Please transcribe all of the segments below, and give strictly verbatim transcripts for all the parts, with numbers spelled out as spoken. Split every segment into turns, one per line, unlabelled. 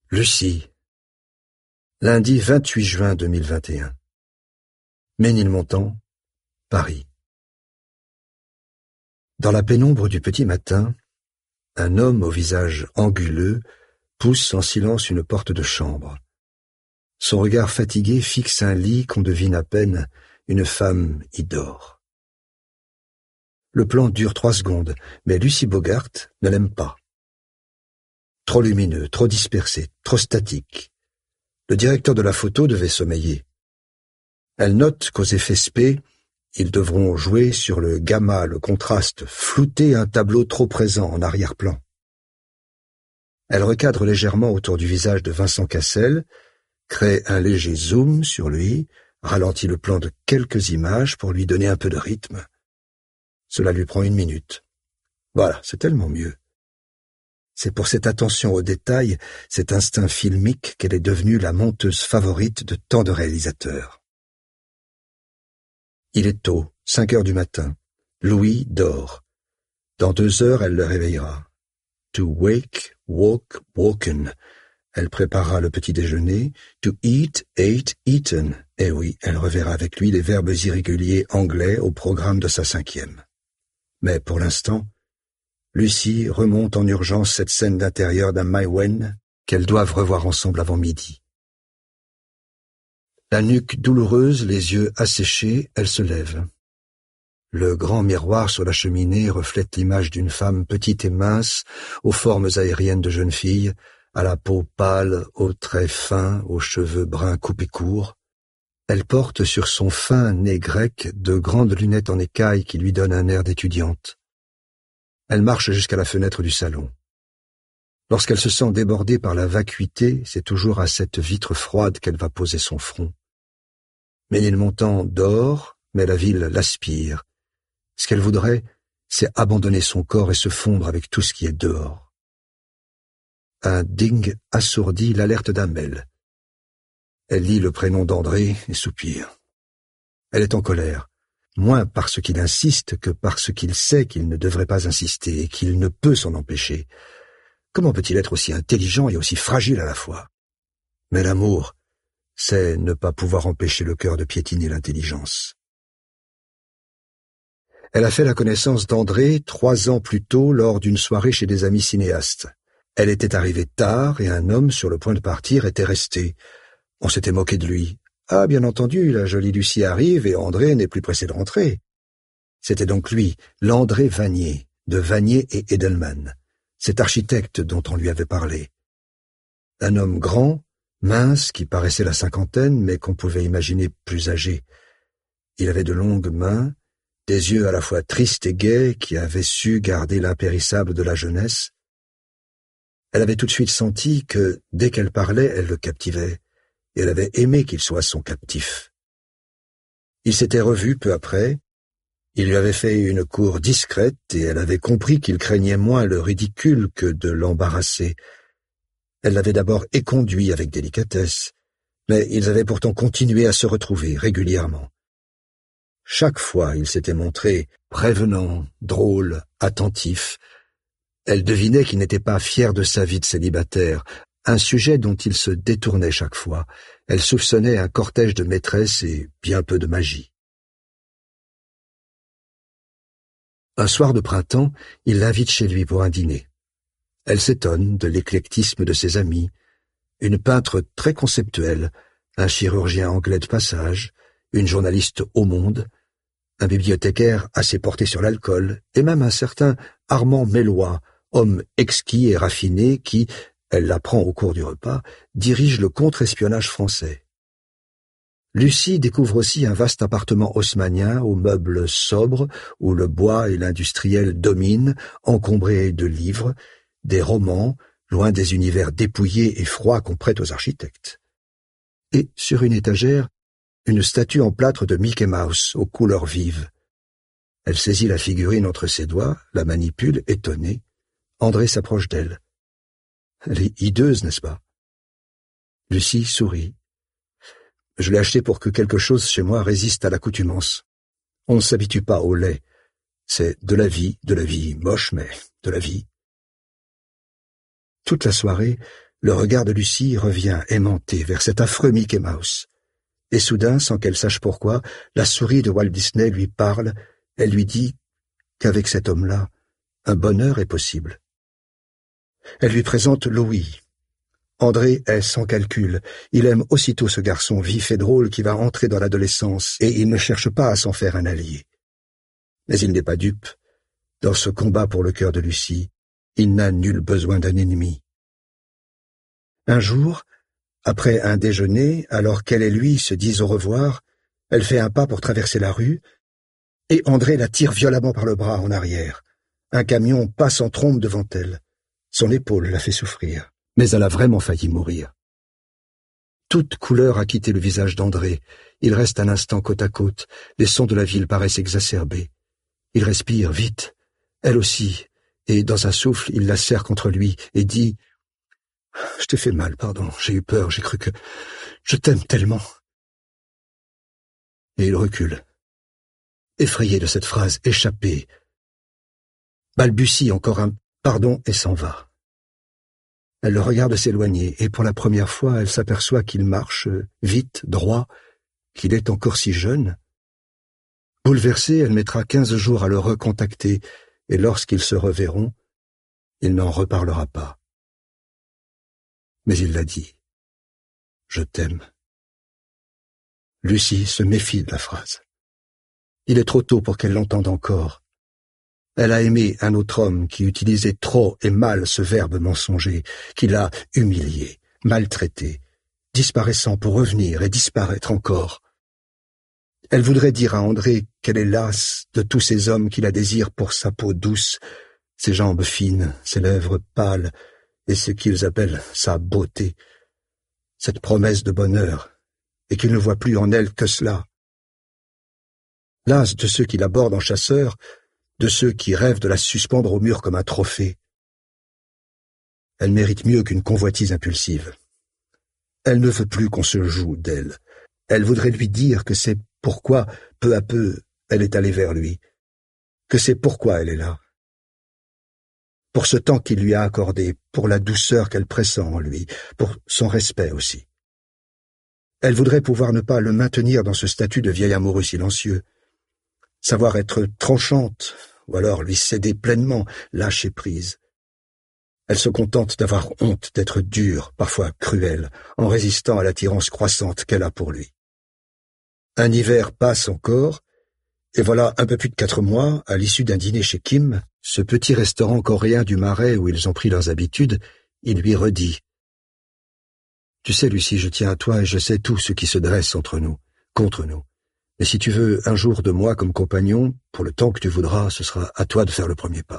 Lucie. Lundi vingt-huit juin deux mille vingt et un. Ménilmontant, Paris. Dans la pénombre du petit matin, un homme au visage anguleux pousse en silence une porte de chambre. Son regard fatigué fixe un lit qu'on devine à peine, une femme y dort. Le plan dure trois secondes, mais Lucie Bogart ne l'aime pas. Trop lumineux, trop dispersé, trop statique. Le directeur de la photo devait sommeiller. Elle note qu'aux effets spé, ils devront jouer sur le gamma, le contraste, flouter un tableau trop présent en arrière-plan. Elle recadre légèrement autour du visage de Vincent Cassel, crée un léger zoom sur lui, ralentit le plan de quelques images pour lui donner un peu de rythme. Cela lui prend une minute. Voilà, c'est tellement mieux. C'est pour cette attention aux détails, cet instinct filmique qu'elle est devenue la monteuse favorite de tant de réalisateurs. Il est tôt, cinq heures du matin. Louis dort. Dans deux heures, elle le réveillera. To wake, walk, woken. Elle préparera le petit déjeuner. To eat, ate, eaten. Et oui, elle reverra avec lui les verbes irréguliers anglais au programme de sa cinquième. Mais pour l'instant, Lucie remonte en urgence cette scène d'intérieur d'un Maïwen qu'elles doivent revoir ensemble avant midi. La nuque douloureuse, les yeux asséchés, elle se lève. Le grand miroir sur la cheminée reflète l'image d'une femme petite et mince, aux formes aériennes de jeune fille, à la peau pâle, aux traits fins, aux cheveux bruns coupés courts. Elle porte sur son fin nez grec de grandes lunettes en écaille qui lui donnent un air d'étudiante. Elle marche jusqu'à la fenêtre du salon. Lorsqu'elle se sent débordée par la vacuité, c'est toujours à cette vitre froide qu'elle va poser son front. Ménilmontant dort, mais la ville l'aspire. Ce qu'elle voudrait, c'est abandonner son corps et se fondre avec tout ce qui est dehors. Un ding assourdi l'alerte d'un mail. Elle lit le prénom d'André et soupire. Elle est en colère, moins parce qu'il insiste que parce qu'il sait qu'il ne devrait pas insister et qu'il ne peut s'en empêcher. Comment peut-il être aussi intelligent et aussi fragile à la fois? Mais l'amour, c'est ne pas pouvoir empêcher le cœur de piétiner l'intelligence. Elle a fait la connaissance d'André trois ans plus tôt lors d'une soirée chez des amis cinéastes. Elle était arrivée tard et un homme sur le point de partir était resté. On s'était moqué de lui. Ah, bien entendu, la jolie Lucie arrive et André n'est plus pressé de rentrer. C'était donc lui, l'André Vanier, de Vanier et Edelman, cet architecte dont on lui avait parlé. Un homme grand, mince, qui paraissait la cinquantaine, mais qu'on pouvait imaginer plus âgé. Il avait de longues mains, des yeux à la fois tristes et gais qui avaient su garder l'impérissable de la jeunesse. Elle avait tout de suite senti que, dès qu'elle parlait, elle le captivait, et elle avait aimé qu'il soit son captif. Ils s'étaient revus peu après, il lui avait fait une cour discrète et elle avait compris qu'il craignait moins le ridicule que de l'embarrasser. Elle l'avait d'abord éconduit avec délicatesse, mais ils avaient pourtant continué à se retrouver régulièrement. Chaque fois, il s'était montré prévenant, drôle, attentif. Elle devinait qu'il n'était pas fier de sa vie de célibataire, un sujet dont il se détournait chaque fois. Elle soupçonnait un cortège de maîtresses et bien peu de magie. Un soir de printemps, il l'invite chez lui pour un dîner. Elle s'étonne de l'éclectisme de ses amis. Une peintre très conceptuelle, un chirurgien anglais de passage, une journaliste au Monde, un bibliothécaire assez porté sur l'alcool, et même un certain Armand Mélois, homme exquis et raffiné qui, elle l'apprend au cours du repas, dirige le contre-espionnage français. Lucie découvre aussi un vaste appartement haussmannien aux meubles sobres, où le bois et l'industriel dominent, encombré de livres, des romans, loin des univers dépouillés et froids qu'on prête aux architectes. Et, sur une étagère, une statue en plâtre de Mickey Mouse aux couleurs vives. Elle saisit la figurine entre ses doigts, la manipule, étonnée. André s'approche d'elle. Elle est hideuse, n'est-ce pas? Lucie sourit. Je l'ai achetée pour que quelque chose chez moi résiste à l'accoutumance. On ne s'habitue pas au lait. C'est de la vie, de la vie moche, mais de la vie. Toute la soirée, Le regard de Lucie revient aimanté vers cet affreux Mickey Mouse. Et soudain, sans qu'elle sache pourquoi, la souris de Walt Disney lui parle, elle lui dit qu'avec cet homme-là, un bonheur est possible. Elle lui présente Louis. André est sans calcul. Il aime aussitôt ce garçon vif et drôle qui va entrer dans l'adolescence, et il ne cherche pas à s'en faire un allié. Mais il n'est pas dupe. Dans ce combat pour le cœur de Lucie, il n'a nul besoin d'un ennemi. Un jour, après un déjeuner, alors qu'elle et lui se disent au revoir, elle fait un pas pour traverser la rue, et André la tire violemment par le bras en arrière. Un camion passe en trombe devant elle. Son épaule la fait souffrir, mais elle a vraiment failli mourir. Toute couleur a quitté le visage d'André. Il reste un instant côte à côte. Les sons de la ville paraissent exacerbés. Il respire vite, elle aussi, et dans un souffle, il la serre contre lui et dit « Je t'ai fait mal, pardon, j'ai eu peur, j'ai cru que... Je t'aime tellement. » Et il recule, effrayé de cette phrase échappée, balbutie encore un « pardon » et s'en va. Elle le regarde s'éloigner, et pour la première fois, elle s'aperçoit qu'il marche vite, droit, qu'il est encore si jeune. Bouleversée, elle mettra quinze jours à le recontacter, et lorsqu'ils se reverront, il n'en reparlera pas. Mais il l'a dit. « Je t'aime. » Lucie se méfie de la phrase. Il est trop tôt pour qu'elle l'entende encore. Elle a aimé un autre homme qui utilisait trop et mal ce verbe mensonger, qui l'a humilié, maltraité, disparaissant pour revenir et disparaître encore. Elle voudrait dire à André qu'elle est lasse de tous ces hommes qui la désirent pour sa peau douce, ses jambes fines, ses lèvres pâles, et ce qu'ils appellent sa beauté, cette promesse de bonheur, et qu'il ne voit plus en elle que cela. Lasse de ceux qui l'abordent en chasseur, de ceux qui rêvent de la suspendre au mur comme un trophée. Elle mérite mieux qu'une convoitise impulsive. Elle ne veut plus qu'on se joue d'elle. Elle voudrait lui dire que c'est pourquoi, peu à peu, elle est allée vers lui, que c'est pourquoi elle est là. Pour ce temps qu'il lui a accordé, pour la douceur qu'elle pressent en lui, pour son respect aussi. Elle voudrait pouvoir ne pas le maintenir dans ce statut de vieil amoureux silencieux, savoir être tranchante, ou alors lui céder pleinement, lâcher prise. Elle se contente d'avoir honte d'être dure, parfois cruelle, en résistant à l'attirance croissante qu'elle a pour lui. Un hiver passe encore, et voilà un peu plus de quatre mois, à l'issue d'un dîner chez Kim, ce petit restaurant coréen du Marais où ils ont pris leurs habitudes, il lui redit « Tu sais, Lucie, je tiens à toi et je sais tout ce qui se dresse entre nous, contre nous. Mais si tu veux un jour de moi comme compagnon, pour le temps que tu voudras, ce sera à toi de faire le premier pas. »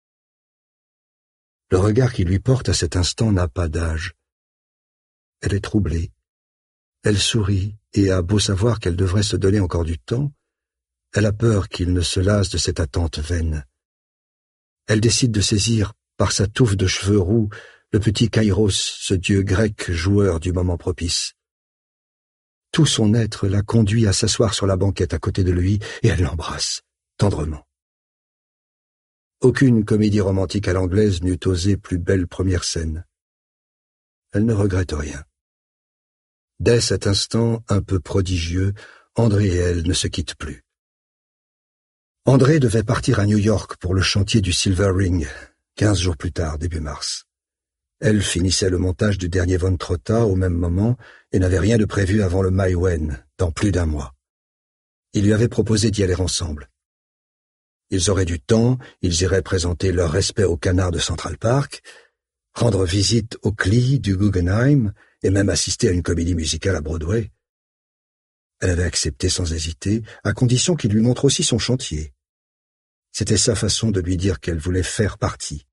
Le regard qu'il lui porte à cet instant n'a pas d'âge. Elle est troublée. Elle sourit et a beau savoir qu'elle devrait se donner encore du temps, elle a peur qu'il ne se lasse de cette attente vaine. Elle décide de saisir, par sa touffe de cheveux roux, le petit Kairos, ce dieu grec joueur du moment propice. Tout son être la conduit à s'asseoir sur la banquette à côté de lui et elle l'embrasse, tendrement. Aucune comédie romantique à l'anglaise n'eût osé plus belle première scène. Elle ne regrette rien. Dès cet instant un peu prodigieux, André et elle ne se quittent plus. André devait partir à New York pour le chantier du Silver Ring, quinze jours plus tard, début mars. Elle finissait le montage du dernier Von Trotta au même moment et n'avait rien de prévu avant le Maïwen, dans plus d'un mois. Il lui avait proposé d'y aller ensemble. Ils auraient du temps, ils iraient présenter leur respect au canard de Central Park, rendre visite au C L I du Guggenheim et même assister à une comédie musicale à Broadway. Elle avait accepté sans hésiter, à condition qu'il lui montre aussi son chantier. C'était sa façon de lui dire qu'elle voulait faire partie.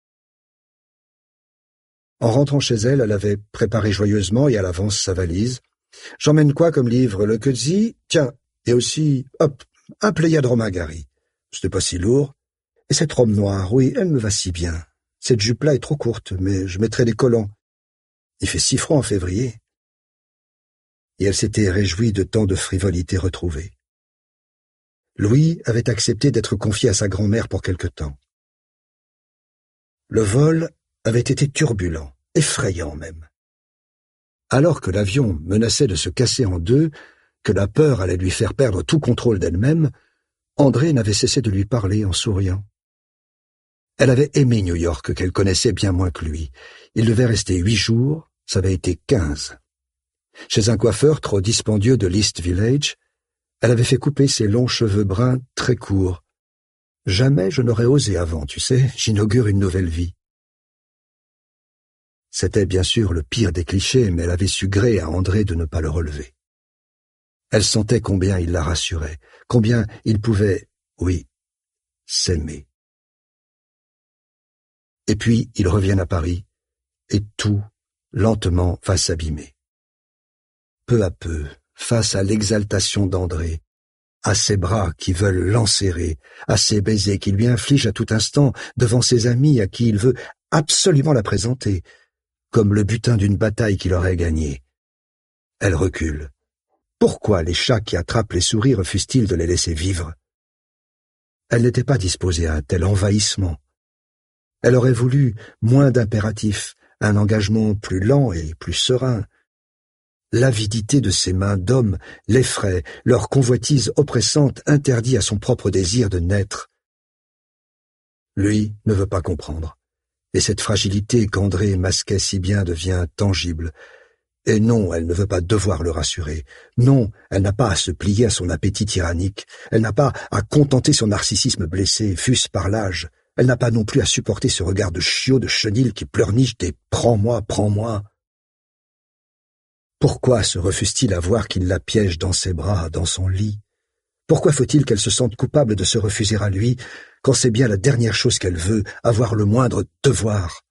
En rentrant chez elle, elle avait préparé joyeusement et à l'avance sa valise. « J'emmène quoi comme livre? Le Coetzee? Tiens, et aussi, hop, un Pléiade Romain Gary. C'était pas si lourd. Et cette robe noire, oui, elle me va si bien. Cette jupe-là est trop courte, mais je mettrai des collants. Il fait six francs en février. » Et elle s'était réjouie de tant de frivolité retrouvée. Louis avait accepté d'être confié à sa grand-mère pour quelque temps. Le vol avait été turbulent. effrayant même. Alors que l'avion menaçait de se casser en deux, que la peur allait lui faire perdre tout contrôle d'elle-même, André n'avait cessé de lui parler en souriant. Elle avait aimé New York, qu'elle connaissait bien moins que lui. Il devait rester huit jours, ça avait été quinze. Chez un coiffeur trop dispendieux de l'East Village, elle avait fait couper ses longs cheveux bruns très courts. Jamais je n'aurais osé avant, tu sais, j'inaugure une nouvelle vie. C'était bien sûr le pire des clichés, mais elle avait su gré à André de ne pas le relever. Elle sentait combien il la rassurait, combien il pouvait, oui, s'aimer. Et puis ils reviennent à Paris, et tout, lentement, va s'abîmer. Peu à peu, face à l'exaltation d'André, à ses bras qui veulent l'enserrer, à ses baisers qui lui infligent à tout instant devant ses amis à qui il veut absolument la présenter, comme le butin d'une bataille qu'il aurait gagnée. Elle recule. Pourquoi les chats qui attrapent les souris refusent-ils de les laisser vivre? Elle n'était pas disposée à un tel envahissement. Elle aurait voulu moins d'impératifs, un engagement plus lent et plus serein. L'avidité de ses mains d'homme l'effraie, leur convoitise oppressante interdit à son propre désir de naître. Lui ne veut pas comprendre, et cette fragilité qu'André masquait si bien devient tangible. Et non, elle ne veut pas devoir le rassurer. Non, elle n'a pas à se plier à son appétit tyrannique. Elle n'a pas à contenter son narcissisme blessé, fût-ce par l'âge. Elle n'a pas non plus à supporter ce regard de chiot de chenille qui pleurniche des « prends-moi, prends-moi ». Pourquoi se refuse-t-il à voir qu'il la piège dans ses bras, dans son lit? Pourquoi faut-il qu'elle se sente coupable de se refuser à lui, quand c'est bien la dernière chose qu'elle veut, avoir le moindre devoir?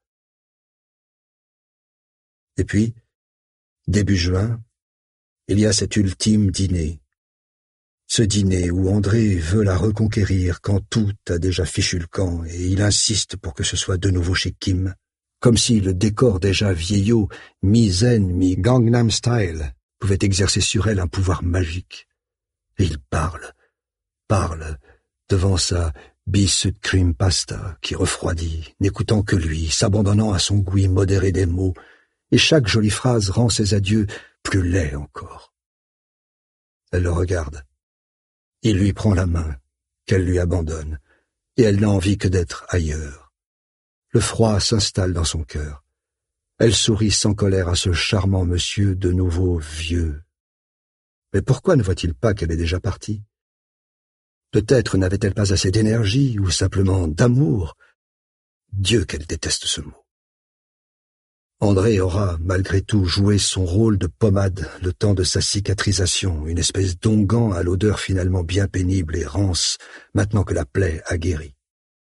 Et puis, début juin, il y a cet ultime dîner. Ce dîner où André veut la reconquérir quand tout a déjà fichu le camp et il insiste pour que ce soit de nouveau chez Kim, comme si le décor déjà vieillot, mi-zen, mi-Gangnam Style, pouvait exercer sur elle un pouvoir magique. Et il parle, parle, devant sa biscuit cream pasta qui refroidit, n'écoutant que lui, s'abandonnant à son goût modéré des mots, et chaque jolie phrase rend ses adieux plus laids encore. Elle le regarde. Il lui prend la main, qu'elle lui abandonne, et elle n'a envie que d'être ailleurs. Le froid s'installe dans son cœur. Elle sourit sans colère à ce charmant monsieur de nouveau vieux. Mais pourquoi ne voit-il pas qu'elle est déjà partie? Peut-être n'avait-elle pas assez d'énergie, ou simplement d'amour. Dieu qu'elle déteste ce mot. André aura, malgré tout, joué son rôle de pommade le temps de sa cicatrisation, une espèce d'onguent à l'odeur finalement bien pénible et rance, maintenant que la plaie a guéri.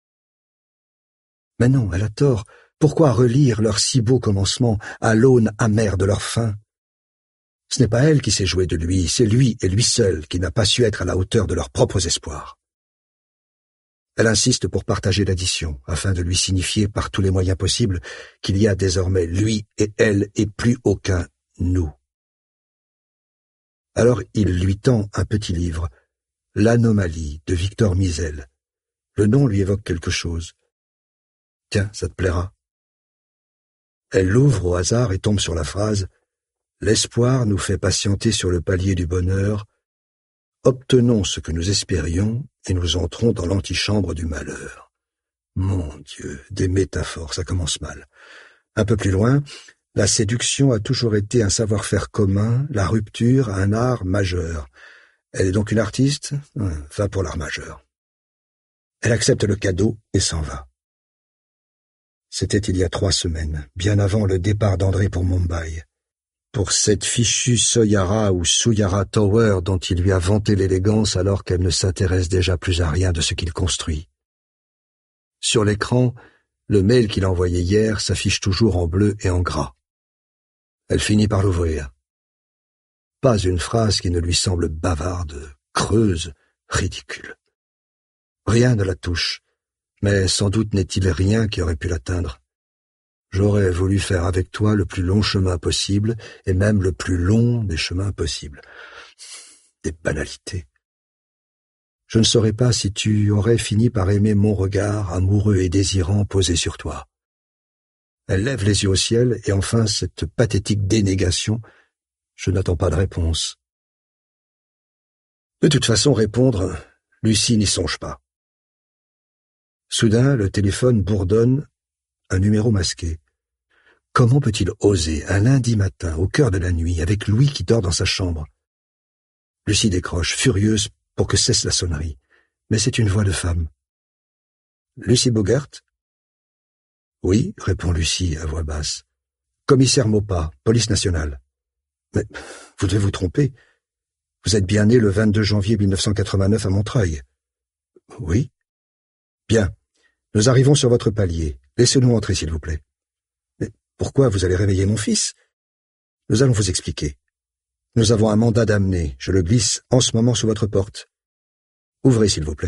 Mais non, elle a tort. Pourquoi relire leur si beau commencement à l'aune amère de leur fin? Ce n'est pas elle qui s'est jouée de lui, c'est lui et lui seul qui n'a pas su être à la hauteur de leurs propres espoirs. Elle insiste pour partager l'addition, afin de lui signifier par tous les moyens possibles qu'il y a désormais lui et elle et plus aucun nous. Alors il lui tend un petit livre, L'Anomalie de Victor Misel. Le nom lui évoque quelque chose. Tiens, ça te plaira. Elle l'ouvre au hasard et tombe sur la phrase « L'espoir nous fait patienter sur le palier du bonheur. Obtenons ce que nous espérions et nous entrons dans l'antichambre du malheur. » Mon Dieu, des métaphores, ça commence mal. Un peu plus loin, la séduction a toujours été un savoir-faire commun, la rupture un art majeur. Elle est donc une artiste? Va pour l'art majeur. Elle accepte le cadeau et s'en va. C'était il y a trois semaines, bien avant le départ d'André pour Mumbai. Pour cette fichue Soyara ou Souyara Tower dont il lui a vanté l'élégance alors qu'elle ne s'intéresse déjà plus à rien de ce qu'il construit. Sur l'écran, le mail qu'il a envoyé hier s'affiche toujours en bleu et en gras. Elle finit par l'ouvrir. Pas une phrase qui ne lui semble bavarde, creuse, ridicule. Rien ne la touche, mais sans doute n'est-il rien qui aurait pu l'atteindre. J'aurais voulu faire avec toi le plus long chemin possible, et même le plus long des chemins possibles. Des banalités. Je ne saurais pas si tu aurais fini par aimer mon regard amoureux et désirant posé sur toi. Elle lève les yeux au ciel, et enfin cette pathétique dénégation. Je n'attends pas de réponse. De toute façon, répondre, Lucie n'y songe pas. Soudain, le téléphone bourdonne, un numéro masqué. Comment peut-il oser, un lundi matin, au cœur de la nuit, avec Louis qui dort dans sa chambre? Lucie décroche, furieuse pour que cesse la sonnerie. Mais c'est une voix de femme. « Lucie Bogert ?»« Oui, répond Lucie à voix basse. Commissaire Maupas, police nationale. »« Mais vous devez vous tromper. Vous êtes bien né le vingt-deux janvier mille neuf cent quatre-vingt-neuf à Montreuil. »« Oui. »« Bien. Nous arrivons sur votre palier. Laissez-nous entrer, s'il vous plaît. »« Mais pourquoi vous allez réveiller mon fils ? » ?»« Nous allons vous expliquer. Nous avons un mandat d'amener. Je le glisse en ce moment sous votre porte. Ouvrez, s'il vous plaît. »